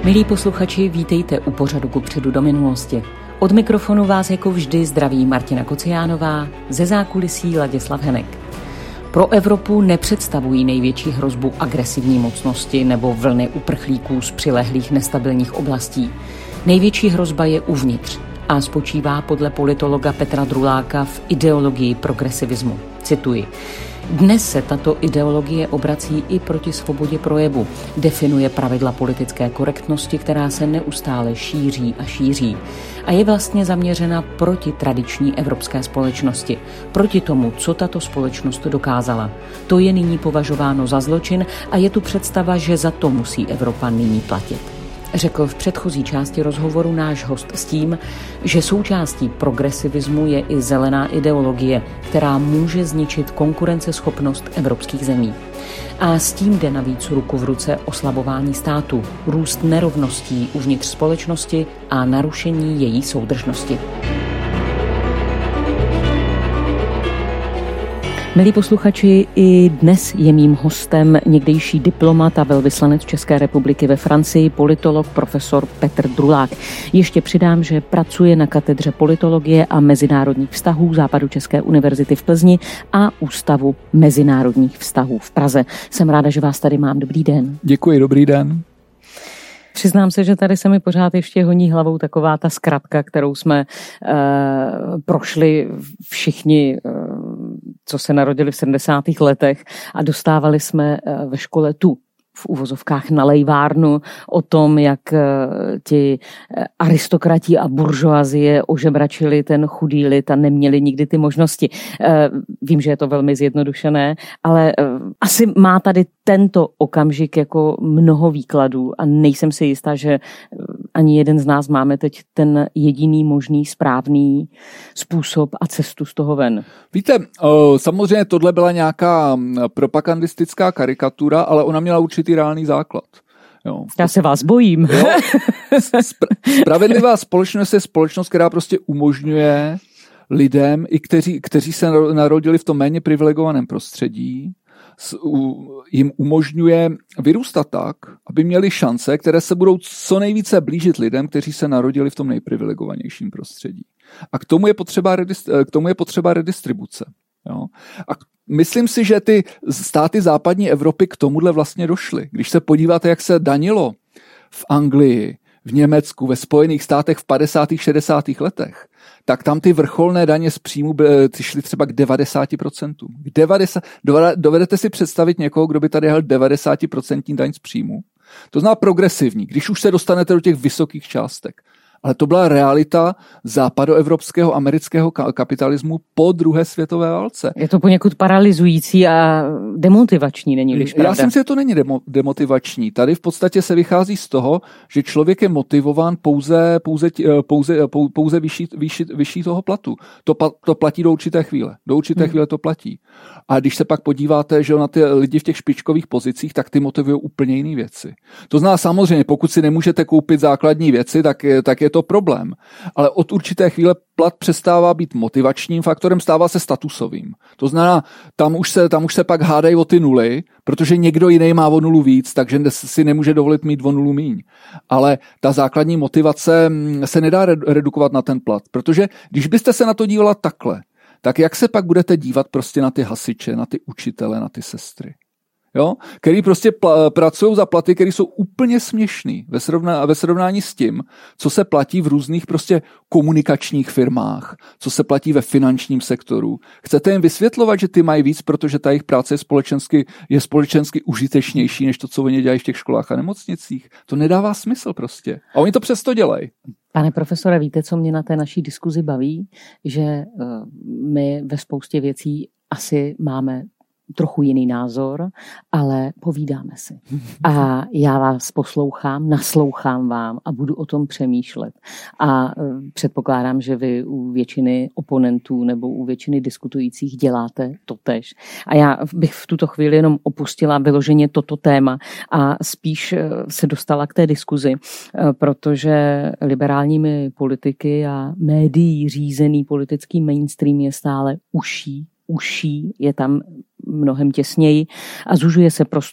Milí posluchači, vítejte u pořadu Kupředu do minulosti. Od mikrofonu vás jako vždy zdraví Martina Kociánová, ze zákulisí Ladislav Henek. Pro Evropu nepředstavují největší hrozbu agresivní mocnosti nebo vlny uprchlíků z přilehlých nestabilních oblastí. Největší hrozba je uvnitř a spočívá podle politologa Petra Druláka v ideologii progresivismu. Cituji. Dnes se tato ideologie obrací i proti svobodě projevu. Definuje pravidla politické korektnosti, která se neustále šíří a šíří. A je vlastně zaměřena proti tradiční evropské společnosti. Proti tomu, co tato společnost dokázala. To je nyní považováno za zločin a je tu představa, že za to musí Evropa nyní platit. Řekl v předchozí části rozhovoru náš host s tím, že součástí progresivismu je i zelená ideologie, která může zničit konkurenceschopnost evropských zemí. A s tím jde navíc ruku v ruce oslabování státu, růst nerovností uvnitř společnosti a narušení její soudržnosti. Milí posluchači, i dnes je mým hostem někdejší diplomat a velvyslanec České republiky ve Francii, politolog profesor Petr Drulák. Ještě přidám, že pracuje na katedře politologie a mezinárodních vztahů Západočeské univerzity v Plzni a Ústavu mezinárodních vztahů v Praze. Jsem ráda, že vás tady mám. Dobrý den. Děkuji, dobrý den. Přiznám se, že tady se mi pořád ještě honí hlavou taková ta zkratka, kterou jsme prošli všichni, co se narodili v 70. letech a dostávali jsme ve škole tu v uvozovkách na lejvárnu o tom, jak ti aristokrati a buržoazie ožebračili ten chudý lid a neměli nikdy ty možnosti. Vím, že je to velmi zjednodušené, ale asi má tady tento okamžik jako mnoho výkladů a nejsem si jistá, že ani jeden z nás máme teď ten jediný možný správný způsob a cestu z toho ven. Víte, samozřejmě tohle byla nějaká propagandistická karikatura, ale ona měla určitý reálný základ. Jo. Já se vás bojím. Jo. Spravedlivá společnost je společnost, která prostě umožňuje lidem, i kteří se narodili v tom méně privilegovaném prostředí, jim umožňuje vyrůstat tak, aby měli šance, které se budou co nejvíce blížit lidem, kteří se narodili v tom nejprivilegovanějším prostředí. A k tomu je potřeba redistribuce. Jo? A myslím si, že ty státy západní Evropy k tomuhle vlastně došly. Když se podíváte, jak se danilo v Anglii, v Německu, ve Spojených státech v 50. 60. letech, tak tam ty vrcholné daně z příjmu šly třeba k 90%. Dovedete si představit někoho, kdo by tady hel 90% daň z příjmu? To znamená progresivní, když už se dostanete do těch vysokých částek. Ale to byla realita západoevropského amerického kapitalismu po druhé světové válce. Je to poněkud paralyzující a demotivační, není-liž pravda? Já si myslím, že to není demotivační. Tady v podstatě se vychází z toho, že člověk je motivován pouze vyšší toho platu. To platí do určité chvíle. Do určité chvíle to platí. A když se pak podíváte, že na ty lidi v těch špičkových pozicích, tak ty motivují úplně jiné věci. To znamená samozřejmě, pokud si nemůžete koupit základní věci, tak je to problém. Ale od určité chvíle plat přestává být motivačním faktorem, stává se statusovým. To znamená, tam už se pak hádají o ty nuly, protože někdo jiný má o nulu víc, takže si nemůže dovolit mít o nulu míň. Ale ta základní motivace se nedá redukovat na ten plat, protože když byste se na to dívala takhle, tak jak se pak budete dívat prostě na ty hasiče, na ty učitele, na ty sestry? Jo? Který prostě pracují za platy, které jsou úplně směšný ve srovnání s tím, co se platí v různých prostě komunikačních firmách, co se platí ve finančním sektoru. Chcete jim vysvětlovat, že ty mají víc, protože ta jejich práce je společensky užitečnější, než to, co oni dělají v těch školách a nemocnicích? To nedává smysl prostě. A oni to přesto dělají. Pane profesore, víte, co mě na té naší diskuzi baví? Že my ve spoustě věcí asi máme trochu jiný názor, ale povídáme si. A já vás poslouchám, naslouchám vám a budu o tom přemýšlet. A předpokládám, že vy u většiny oponentů nebo u většiny diskutujících děláte totéž. A já bych v tuto chvíli jenom opustila vyloženě toto téma a spíš se dostala k té diskuzi, protože liberálními politiky a médií řízený politický mainstream je stále uší, je tam mnohem těsněji a zužuje se prostor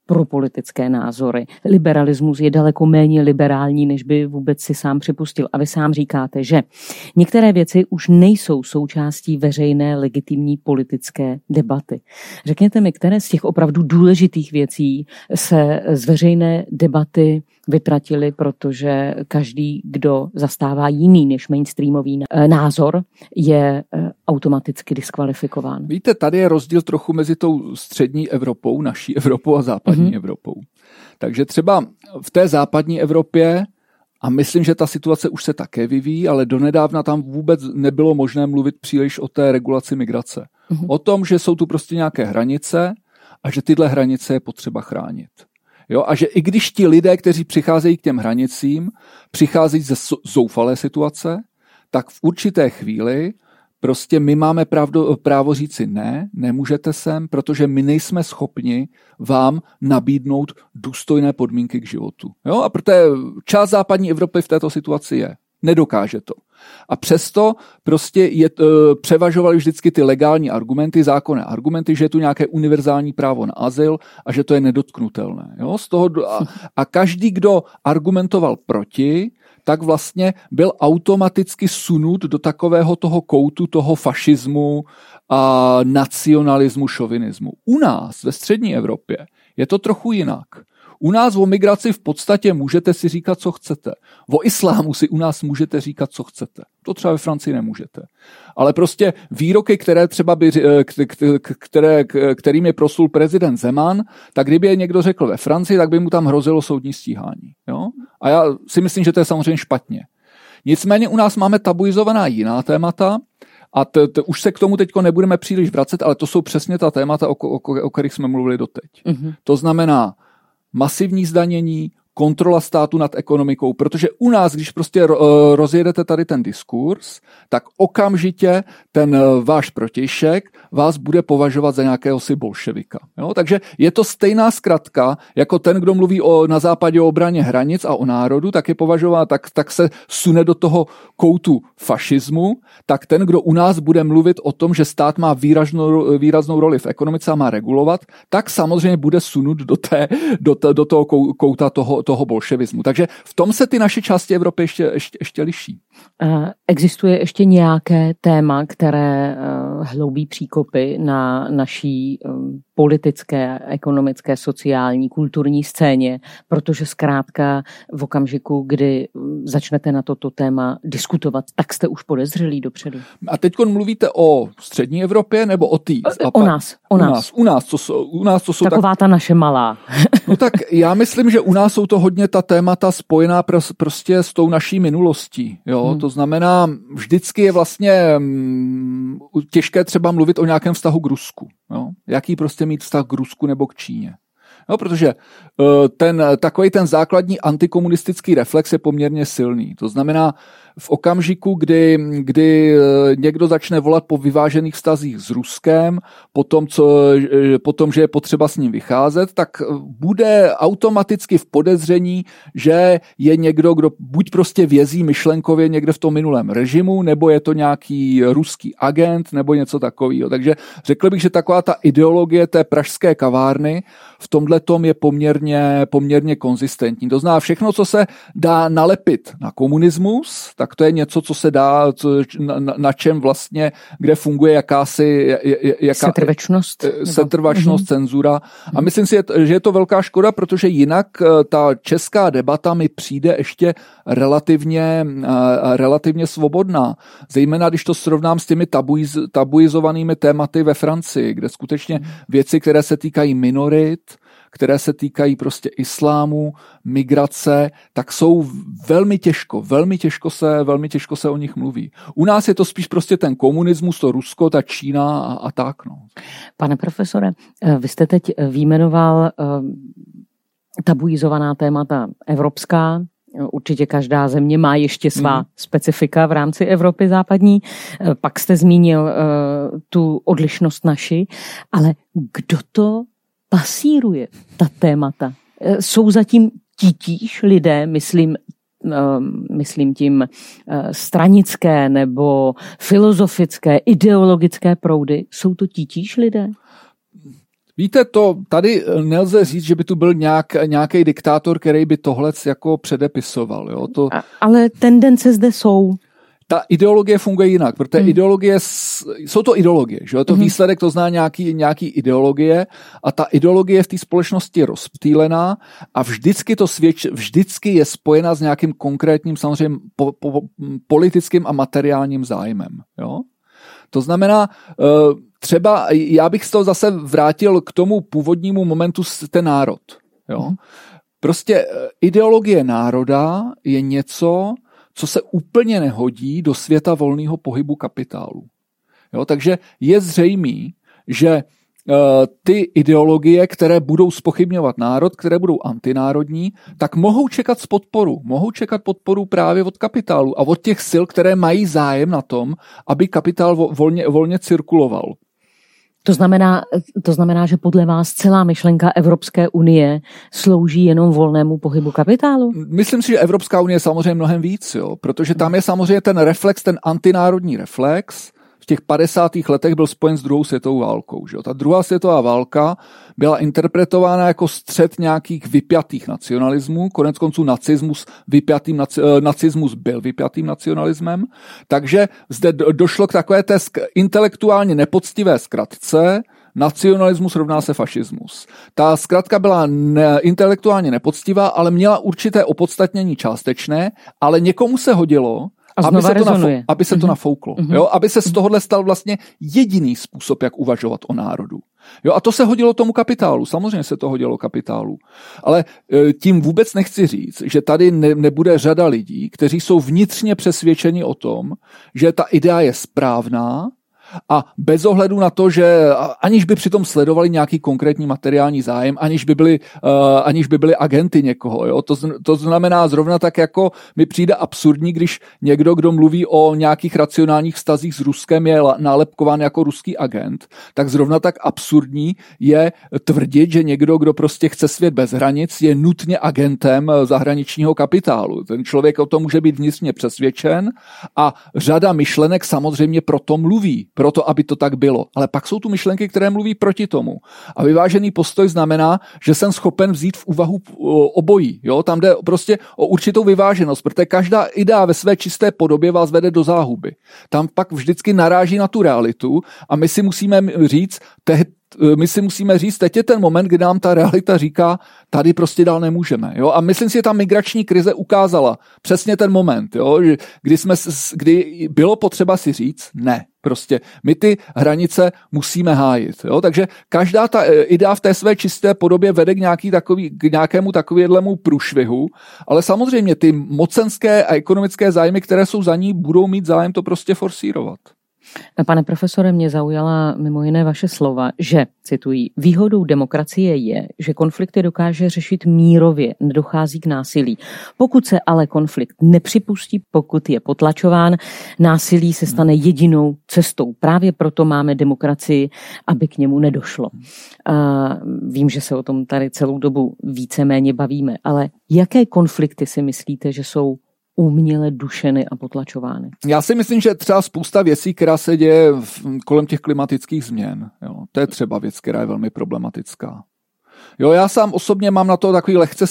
pro politické názory. Liberalismus je daleko méně liberální, než by vůbec si sám připustil. A vy sám říkáte, že některé věci už nejsou součástí veřejné legitimní politické debaty. Řekněte mi, které z těch opravdu důležitých věcí se z veřejné debaty vytratili, protože každý, kdo zastává jiný než mainstreamový názor, je automaticky diskvalifikován. Víte, tady je rozdíl trochu mezi tou střední Evropou, naší Evropou a západní Evropou. Takže třeba v té západní Evropě, a myslím, že ta situace už se také vyvíjí, ale donedávna tam vůbec nebylo možné mluvit příliš o té regulaci migrace. O tom, že jsou tu prostě nějaké hranice a že tyhle hranice je potřeba chránit. Jo, a že i když ti lidé, kteří přicházejí k těm hranicím, přicházejí ze zoufalé situace, tak v určité chvíli prostě my máme právo říci ne, nemůžete sem, protože my nejsme schopni vám nabídnout důstojné podmínky k životu. Jo, a protože část západní Evropy v této situaci je. Nedokáže to. A přesto prostě převažovaly vždycky ty legální argumenty, zákonné argumenty, že je tu nějaké univerzální právo na azyl a že to je nedotknutelné. Jo? A každý, kdo argumentoval proti, tak vlastně byl automaticky sunut do takového toho koutu toho fašismu a nacionalismu, šovinismu. U nás ve střední Evropě je to trochu jinak. U nás o migraci v podstatě můžete si říkat, co chcete. O islámu si u nás můžete říkat, co chcete. To třeba ve Francii nemůžete. Ale prostě výroky, které třeba kterým je proslul prezident Zeman, tak kdyby je někdo řekl ve Francii, tak by mu tam hrozilo soudní stíhání. Jo? A já si myslím, že to je samozřejmě špatně. Nicméně u nás máme tabuizovaná jiná témata, a už se k tomu teďko nebudeme příliš vracet, ale to jsou přesně ta témata, o kterých jsme mluvili doteď. To znamená masivní zdanění, kontrola státu nad ekonomikou, protože u nás, když prostě rozjedete tady ten diskurs, tak okamžitě ten váš protějšek vás bude považovat za nějakého si bolševika. Jo? Takže je to stejná zkratka, jako ten, kdo mluví na západě o obraně hranic a o národu, tak je považován, tak se sune do toho koutu fašismu, tak ten, kdo u nás bude mluvit o tom, že stát má výraznou roli v ekonomice a má regulovat, tak samozřejmě bude sunut do toho kouta toho bolševismu. Takže v tom se ty naše části Evropy ještě liší. Existuje ještě nějaké téma, které hloubí příkopy na naší politické, ekonomické, sociální, kulturní scéně, protože zkrátka v okamžiku, kdy začnete na toto téma diskutovat, tak jste už podezřelí dopředu. A teď mluvíte o střední Evropě nebo o té? U nás. To jsou taková ta naše malá. No tak já myslím, že u nás jsou to hodně ta témata spojená prostě s tou naší minulostí. Jo? To znamená, vždycky je vlastně těžké třeba mluvit o nějakém vztahu k Rusku. Jo? Jaký prostě mít vztah k Rusku nebo k Číně. No, protože takový ten základní antikomunistický reflex je poměrně silný. To znamená, v okamžiku, kdy někdo začne volat po vyvážených vztazích s Ruskem, potom, že je potřeba s ním vycházet, tak bude automaticky v podezření, že je někdo, kdo buď prostě vězí myšlenkově někde v tom minulém režimu, nebo je to nějaký ruský agent, nebo něco takového. Takže řekl bych, že taková ta ideologie té pražské kavárny v tomhletom je poměrně konzistentní. To znamená, všechno, co se dá nalepit na komunismus, tak to je něco, co se dá, na čem vlastně, kde funguje jakási setrvačnost, cenzura. A myslím si, že je to velká škoda, protože jinak ta česká debata mi přijde ještě relativně svobodná. Zejména, když to srovnám s těmi tabuizovanými tématy ve Francii, kde skutečně věci, které se týkají minorit, které se týkají prostě islámu, migrace, tak jsou velmi těžko se o nich mluví. U nás je to spíš prostě ten komunismus, to Rusko, ta Čína a tak. No. Pane profesore, vy jste teď vyjmenoval tabuizovaná témata evropská. Určitě každá země má ještě svá specifika v rámci Evropy západní. Pak jste zmínil tu odlišnost naši, ale kdo to pasíruje, ta témata? Jsou zatím titíž lidé, myslím tím stranické nebo filozofické, ideologické proudy, jsou to titíž lidé? Víte, to tady nelze říct, že by tu byl nějaký diktátor, který by tohle jako předepisoval. Jo? Ale tendence zde jsou. Ta ideologie funguje jinak, protože jsou to ideologie, že je to výsledek, to zná nějaký ideologie a ta ideologie je v té společnosti rozptýlená a vždycky je spojena s nějakým konkrétním samozřejmě politickým a materiálním zájmem. Jo? To znamená, třeba já bych z toho zase vrátil k tomu původnímu momentu ten národ. Jo? Prostě ideologie národa je něco, co se úplně nehodí do světa volného pohybu kapitálu. Jo, takže je zřejmý, že ty ideologie, které budou zpochybňovat národ, které budou antinárodní, tak mohou čekat podporu. Mohou čekat podporu právě od kapitálu a od těch sil, které mají zájem na tom, aby kapitál volně cirkuloval. To znamená, že podle vás celá myšlenka Evropské unie slouží jenom volnému pohybu kapitálu? Myslím si, že Evropská unie je samozřejmě mnohem víc, jo, protože tam je samozřejmě ten reflex, ten antinárodní reflex. V těch 50. letech byl spojen s druhou světovou válkou. Že? Ta druhá světová válka byla interpretována jako střet nějakých vypjatých nacionalismů. Konec konců nacismus byl vypjatým nacionalismem. Takže zde došlo k takové té intelektuálně nepoctivé zkratce. Nacionalismus rovná se fašismus. Ta zkratka byla intelektuálně nepoctivá, ale měla určité opodstatnění částečné, ale někomu se hodilo, aby se to nafouklo. Jo? Aby se z tohohle stal vlastně jediný způsob, jak uvažovat o národu. Jo? A to se hodilo tomu kapitálu. Samozřejmě se to hodilo kapitálu. Ale tím vůbec nechci říct, že tady nebude řada lidí, kteří jsou vnitřně přesvědčeni o tom, že ta idea je správná, a bez ohledu na to, že aniž by přitom sledovali nějaký konkrétní materiální zájem, aniž by byli agenty někoho. Jo? To znamená zrovna tak, jako mi přijde absurdní, když někdo, kdo mluví o nějakých racionálních vztazích s Ruskem, je nálepkován jako ruský agent, tak zrovna tak absurdní je tvrdit, že někdo, kdo prostě chce svět bez hranic, je nutně agentem zahraničního kapitálu. Ten člověk o tom může být vnitřně přesvědčen a řada myšlenek samozřejmě proto mluví. Proto, aby to tak bylo. Ale pak jsou tu myšlenky, které mluví proti tomu. A vyvážený postoj znamená, že jsem schopen vzít v úvahu obojí. Jo? Tam jde prostě o určitou vyváženost, protože každá idea ve své čisté podobě vás vede do záhuby. Tam pak vždycky naráží na tu realitu a my si musíme říct, teď je ten moment, kdy nám ta realita říká, tady prostě dál nemůžeme. Jo? A myslím si, že ta migrační krize ukázala přesně ten moment, jo? Kdy bylo potřeba si říct, ne, prostě my ty hranice musíme hájit. Jo? Takže každá ta idea v té své čisté podobě vede k nějakému takovému průšvihu, ale samozřejmě ty mocenské a ekonomické zájmy, které jsou za ní, budou mít zájem to prostě forsírovat. Pane profesore, mě zaujala mimo jiné vaše slova, že, cituji, výhodou demokracie je, že konflikty dokáže řešit mírově, nedochází k násilí. Pokud se ale konflikt nepřipustí, pokud je potlačován, násilí se stane jedinou cestou. Právě proto máme demokracii, aby k němu nedošlo. Vím, že se o tom tady celou dobu víceméně bavíme, ale jaké konflikty si myslíte, že jsou uměle dušeny a potlačovány? Já si myslím, že třeba spousta věcí, která se děje kolem těch klimatických změn. Jo, to je třeba věc, která je velmi problematická. Jo, já sám osobně mám na to takový lehce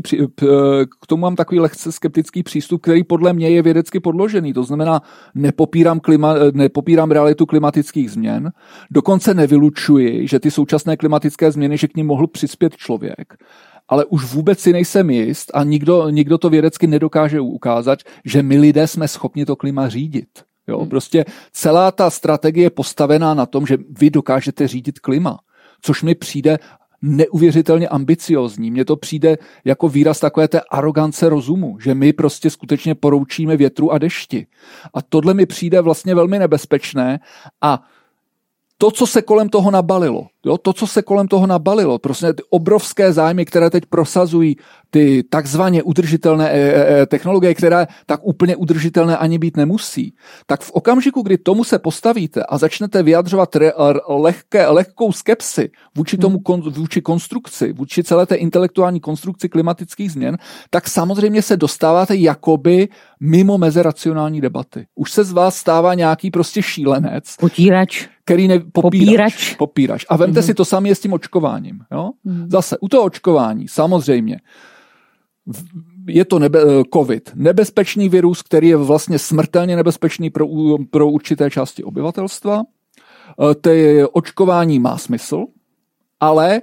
skeptický přístup, který podle mě je vědecky podložený. To znamená, nepopírám realitu klimatických změn, dokonce nevylučuji, že ty současné klimatické změny, že k nim mohl přispět člověk. Ale už vůbec si nejsem jist a nikdo to vědecky nedokáže ukázat, že my lidé jsme schopni to klima řídit. Jo? Prostě celá ta strategie je postavená na tom, že vy dokážete řídit klima, což mi přijde neuvěřitelně ambiciozní. Mně to přijde jako výraz takové té arogance rozumu, že my prostě skutečně poroučíme větru a dešti. A tohle mi přijde vlastně velmi nebezpečné a to, co se kolem toho nabalilo, prostě ty obrovské zájmy, které teď prosazují ty takzvaně udržitelné technologie, které tak úplně udržitelné ani být nemusí, tak v okamžiku, kdy tomu se postavíte a začnete vyjadřovat lehkou skepsi vůči konstrukci, vůči celé té intelektuální konstrukci klimatických změn, tak samozřejmě se dostáváte jakoby mimo meze racionální debaty. Už se z vás stává nějaký prostě šílenec, potírač, který popírač. A vemte si to samé s tím očkováním. Jo? Zase u toho očkování, samozřejmě, je to COVID, nebezpečný virus, který je vlastně smrtelně nebezpečný pro určité části obyvatelstva. To očkování má smysl, ale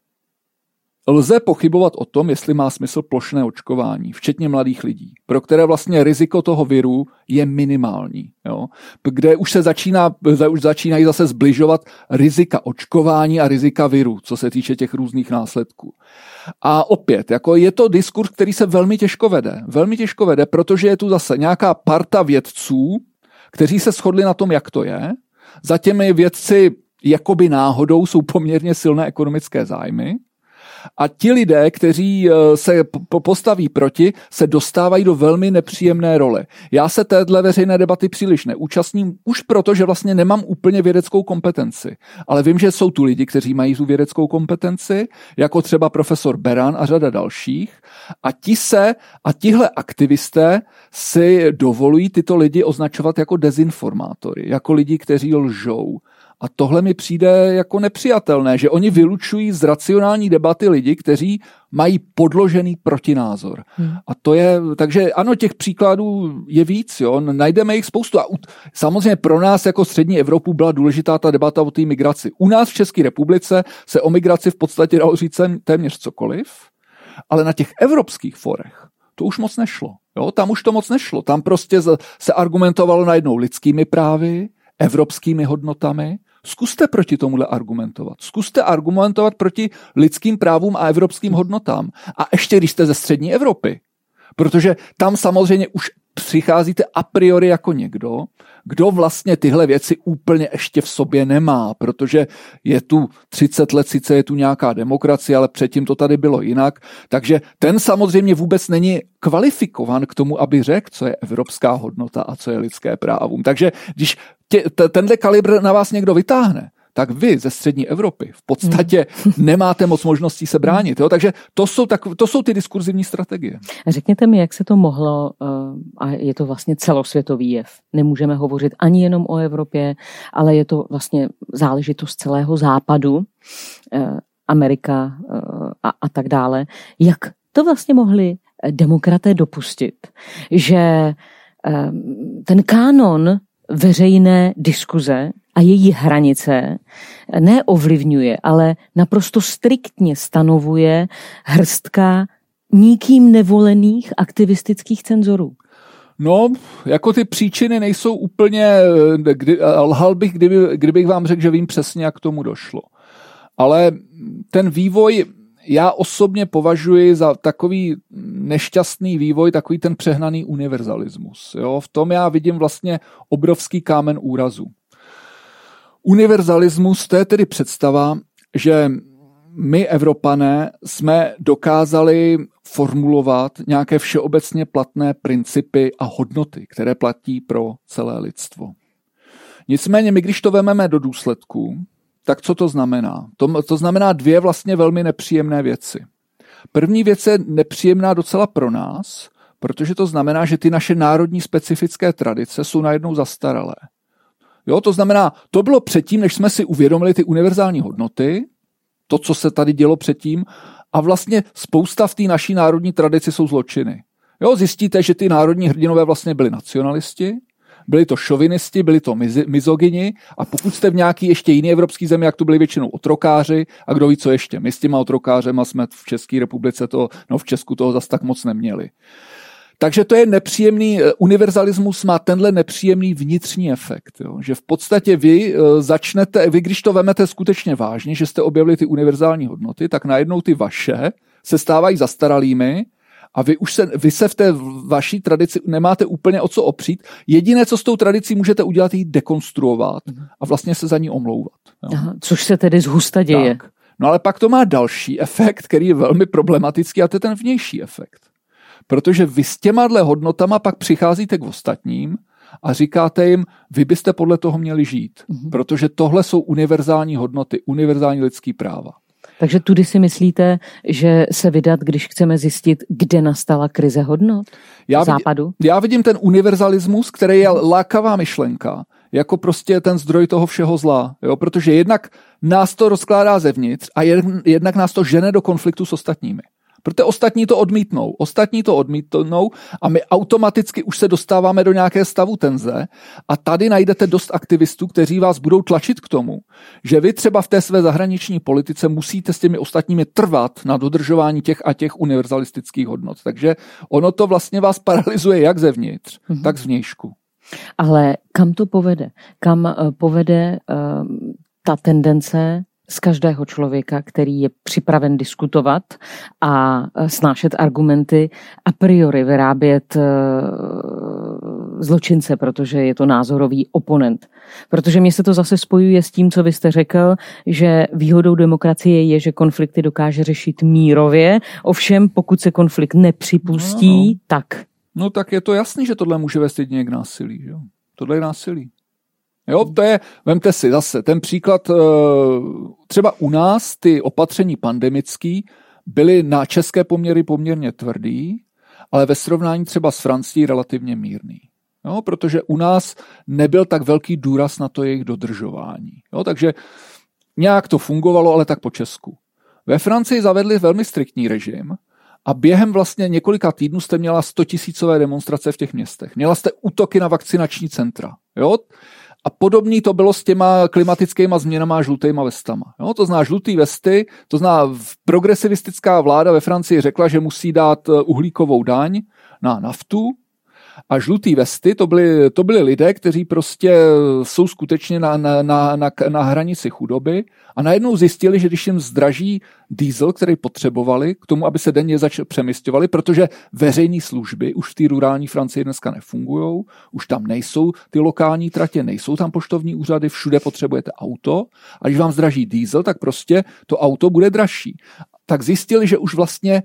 lze pochybovat o tom, jestli má smysl plošné očkování, včetně mladých lidí, pro které vlastně riziko toho viru je minimální. Jo? Kde už začínají zase zbližovat rizika očkování a rizika viru, co se týče těch různých následků. A opět, jako je to diskurs, který se velmi těžko vede, protože je tu zase nějaká parta vědců, kteří se shodli na tom, jak to je. Za těmi vědci jakoby náhodou jsou poměrně silné ekonomické zájmy. A ti lidé, kteří se postaví proti, se dostávají do velmi nepříjemné role. Já se téhle veřejné debaty příliš neúčastním, už proto, že vlastně nemám úplně vědeckou kompetenci. Ale vím, že jsou tu lidi, kteří mají tu vědeckou kompetenci, jako třeba profesor Beran a řada dalších. A tihle aktivisté si dovolují tyto lidi označovat jako dezinformátory, jako lidi, kteří lžou. A tohle mi přijde jako nepřijatelné, že oni vylučují z racionální debaty lidi, kteří mají podložený protinázor. A to je, takže ano, těch příkladů je víc, jo, najdeme jich spoustu. A samozřejmě pro nás jako střední Evropu byla důležitá ta debata o té migraci. U nás v České republice se o migraci v podstatě dalo říct téměř cokoliv, ale na těch evropských forech to už moc nešlo. Jo, tam už to moc nešlo. Tam prostě se argumentovalo najednou lidskými právy, evropskými hodnotami. Zkuste proti tomuhle argumentovat. Zkuste argumentovat proti lidským právům a evropským hodnotám. A ještě když jste ze střední Evropy. Protože tam samozřejmě už přicházíte a priori jako někdo, kdo vlastně tyhle věci úplně ještě v sobě nemá, protože je tu 30 let, sice je tu nějaká demokracie, ale předtím to tady bylo jinak, takže ten samozřejmě vůbec není kvalifikovan k tomu, aby řekl, co je evropská hodnota a co je lidské právům. Takže když tenhle kalibr na vás někdo vytáhne, tak vy ze střední Evropy v podstatě nemáte moc možností se bránit. Jo? Takže to jsou ty diskurzivní strategie. Řekněte mi, jak se to mohlo, a je to vlastně celosvětový jev. Nemůžeme hovořit ani jenom o Evropě, ale je to vlastně záležitost celého západu, Amerika a tak dále. Jak to vlastně mohli demokraté dopustit, že ten kánon veřejné diskuze a její hranice neovlivňuje, ale naprosto striktně stanovuje hrstka nikým nevolených aktivistických cenzorů? No, jako ty příčiny nejsou úplně, lhal bych, kdybych vám řekl, že vím přesně, jak k tomu došlo. Ale ten vývoj já osobně považuji za takový nešťastný vývoj, takový ten přehnaný univerzalismus. Jo? V tom já vidím vlastně obrovský kámen úrazu. Univerzalismus, to je tedy představa, že my, Evropané, jsme dokázali formulovat nějaké všeobecně platné principy a hodnoty, které platí pro celé lidstvo. Nicméně my, když to vezmeme do důsledku, tak co to znamená? To znamená dvě vlastně velmi nepříjemné věci. První věc je nepříjemná docela pro nás, protože to znamená, že ty naše národní specifické tradice jsou najednou zastaralé. Jo, to znamená, to bylo předtím, než jsme si uvědomili ty univerzální hodnoty, to, co se tady dělo předtím, a vlastně spousta v té naší národní tradici jsou zločiny. Jo, zjistíte, že ty národní hrdinové vlastně byli nacionalisti, byli to šovinisti, byli to mizogyni a pokud jste v nějaký ještě jiný evropský zemi, jak to byli většinou otrokáři a kdo ví, co ještě. My s těma otrokářema jsme v České republice v Česku toho zas tak moc neměli. Takže to je nepříjemný, univerzalismus má tenhle nepříjemný vnitřní efekt, jo? Že v podstatě vy, když to vemete skutečně vážně, že jste objevili ty univerzální hodnoty, tak najednou ty vaše se stávají zastaralými a vy se v té vaší tradici nemáte úplně o co opřít. Jediné, co s tou tradicí můžete udělat, je ji dekonstruovat a vlastně se za ní omlouvat. Jo? Aha, což se tedy zhusta děje. Tak. No ale pak to má další efekt, který je velmi problematický, a to je ten vnější efekt. Protože vy s těmahle hodnotama pak přicházíte k ostatním a říkáte jim, vy byste podle toho měli žít, protože tohle jsou univerzální hodnoty, univerzální lidský práva. Takže tudy si myslíte, že se vydat, když chceme zjistit, kde nastala krize hodnot v západu? Já vidím ten univerzalismus, který je lákavá myšlenka, jako prostě ten zdroj toho všeho zla. Jo? Protože jednak nás to rozkládá zevnitř a jednak nás to žene do konfliktu s ostatními. Protože ostatní to odmítnou a my automaticky už se dostáváme do nějaké stavu tenze a tady najdete dost aktivistů, kteří vás budou tlačit k tomu, že vy třeba v té své zahraniční politice musíte s těmi ostatními trvat na dodržování těch a těch univerzalistických hodnot. Takže ono to vlastně vás paralyzuje jak zevnitř, tak zvnějšku. Ale kam to povede? Kam povede ta tendence z každého člověka, který je připraven diskutovat a snášet argumenty, a priori vyrábět zločince, protože je to názorový oponent. Protože mě se to zase spojuje s tím, co vy jste řekl, že výhodou demokracie je, že konflikty dokáže řešit mírově, ovšem pokud se konflikt nepřipustí, tak... No tak je to jasný, že tohle může vést jedině k násilí. Jo? Tohle je násilí. Jo, to je, vemte si zase ten příklad, třeba u nás ty opatření pandemický byly na české poměry poměrně tvrdý, ale ve srovnání třeba s Francií relativně mírný. Jo, protože u nás nebyl tak velký důraz na to jejich dodržování. Jo, takže nějak to fungovalo, ale tak po Česku. Ve Francii zavedli velmi striktní režim a během vlastně několika týdnů jste měla 100 000 demonstrace v těch městech. Měla jste útoky na vakcinační centra. Jo? A podobný to bylo s těma klimatickýma změnama a žlutýma vestama. Jo? To zná žlutý vesty, to zná progresivistická vláda ve Francii řekla, že musí dát uhlíkovou daň na naftu, a žlutý vesty to byli lidé, kteří prostě jsou skutečně na hranici chudoby a najednou zjistili, že když jim zdraží diesel, který potřebovali k tomu, aby se denně přemisťovali, protože veřejné služby už v té rurální Francii dneska nefungujou, už tam nejsou ty lokální tratě, nejsou tam poštovní úřady, všude potřebujete auto a když vám zdraží diesel, tak prostě to auto bude dražší. Tak zjistili, že už vlastně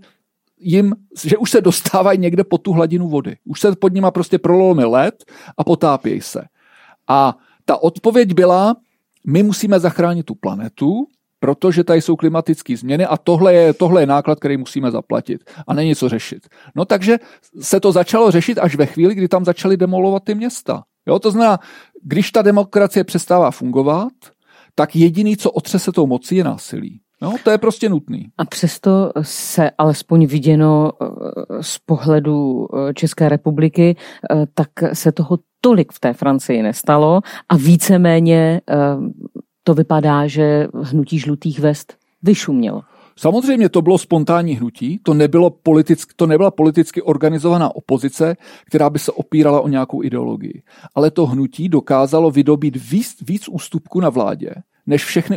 že už se dostávají někde pod tu hladinu vody. Už se pod nima prostě prolomil led a potápějí se. A ta odpověď byla, my musíme zachránit tu planetu, protože tady jsou klimatické změny a tohle je náklad, který musíme zaplatit a není co řešit. No takže se to začalo řešit až ve chvíli, kdy tam začaly demolovat ty města. Jo, to znamená, když ta demokracie přestává fungovat, tak jediný, co otřese tou mocí, je násilí. No, to je prostě nutný. A přesto se alespoň viděno z pohledu České republiky, tak se toho tolik v té Francii nestalo a víceméně to vypadá, že hnutí žlutých vest vyšumělo. Samozřejmě to bylo spontánní hnutí, to nebyla politicky organizovaná opozice, která by se opírala o nějakou ideologii. Ale to hnutí dokázalo vydobít víc ústupků na vládě, než všechny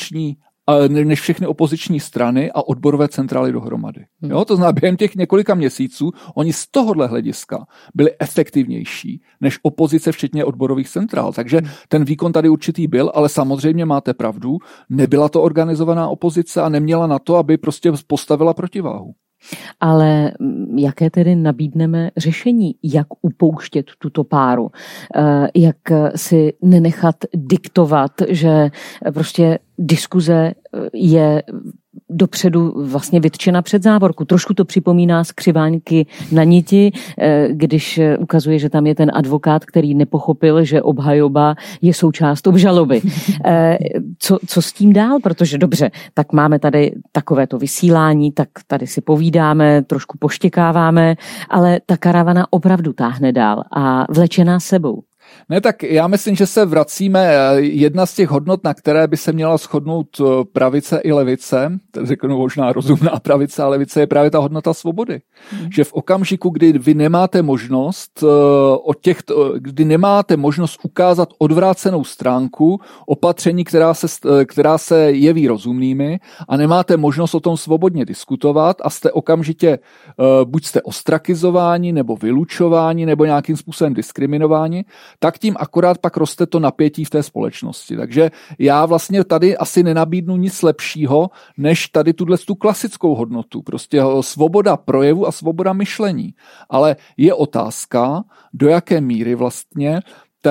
opoziční strany a odborové centrály dohromady. Jo? To znamená, během těch několika měsíců oni z tohohle hlediska byli efektivnější než opozice, včetně odborových centrál. Takže ten výkon tady určitý byl, ale samozřejmě máte pravdu, nebyla to organizovaná opozice a neměla na to, aby prostě postavila protiváhu. Ale jaké tedy nabídneme řešení? Jak upouštět tuto páru? Jak si nenechat diktovat, že prostě diskuze je dopředu vlastně vytčena před závorku. Trošku to připomíná skřivánky na niti, když ukazuje, že tam je ten advokát, který nepochopil, že obhajoba je součást obžaloby. Co s tím dál? Protože dobře, tak máme tady takovéto vysílání, tak tady si povídáme, trošku poštěkáváme, ale ta karavana opravdu táhne dál a vleče nás sebou. Ne, tak já myslím, že se vracíme, jedna z těch hodnot, na které by se měla shodnout pravice i levice, tedy řeknu možná rozumná pravice a levice, je právě ta hodnota svobody. Že v okamžiku, kdy vy nemáte možnost kdy nemáte možnost ukázat odvrácenou stránku opatření, která se jeví rozumnými a nemáte možnost o tom svobodně diskutovat a jste okamžitě buď jste ostrakizováni nebo vylučováni nebo nějakým způsobem diskriminováni, tak tím akorát pak roste to napětí v té společnosti. Takže já vlastně tady asi nenabídnu nic lepšího, než tady tu klasickou hodnotu. Prostě svoboda projevu a svoboda myšlení. Ale je otázka, do jaké míry vlastně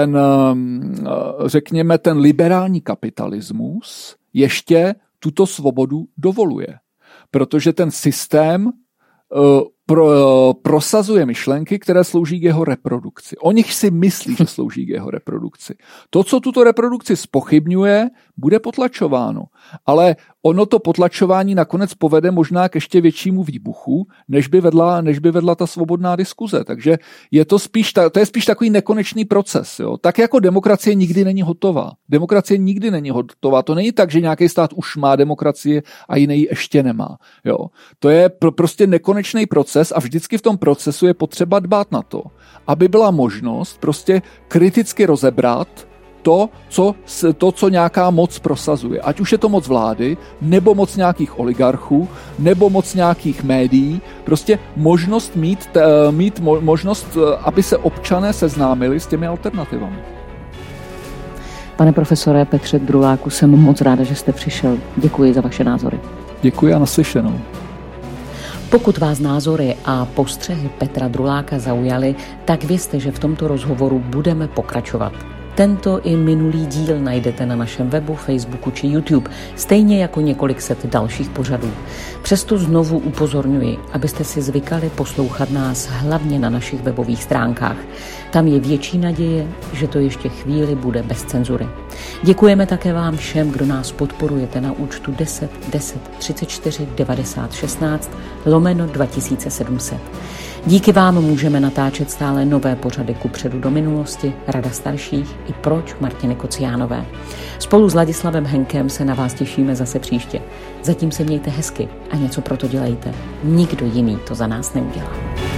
řekněme, ten liberální kapitalismus ještě tuto svobodu dovoluje. Protože ten systém prosazuje myšlenky, které slouží k jeho reprodukci. O nich si myslí, že slouží k jeho reprodukci. To, co tuto reprodukci zpochybňuje, bude potlačováno. Ale ono to potlačování nakonec povede možná k ještě většímu výbuchu, než by vedla ta svobodná diskuze. Takže to je spíš takový nekonečný proces. Jo? Tak jako demokracie nikdy není hotová. Demokracie nikdy není hotová. To není tak, že nějaký stát už má demokracii a jiný ještě nemá. Jo? To je prostě nekonečný proces a vždycky v tom procesu je potřeba dbát na to, aby byla možnost prostě kriticky rozebrat to, co nějaká moc prosazuje. Ať už je to moc vlády, nebo moc nějakých oligarchů, nebo moc nějakých médií. Prostě mít možnost, aby se občané seznámili s těmi alternativami. Pane profesore Petře Druláku, jsem moc ráda, že jste přišel. Děkuji za vaše názory. Děkuji a naslyšenou. Pokud vás názory a postřehy Petra Druláka zaujaly, tak vězte, že v tomto rozhovoru budeme pokračovat. Tento i minulý díl najdete na našem webu, Facebooku či YouTube, stejně jako několik set dalších pořadů. Přesto znovu upozorňuji, abyste si zvykali poslouchat nás hlavně na našich webových stránkách. Tam je větší naděje, že to ještě chvíli bude bez cenzury. Děkujeme také vám všem, kdo nás podporujete na účtu 10 10 34 90 16 /2700. Díky vám můžeme natáčet stále nové pořady Kupředu do minulosti, Rada starších i Proč Martiny Kociánové. Spolu s Ladislavem Henkem se na vás těšíme zase příště. Zatím se mějte hezky a něco pro to dělejte. Nikdo jiný to za nás neudělá.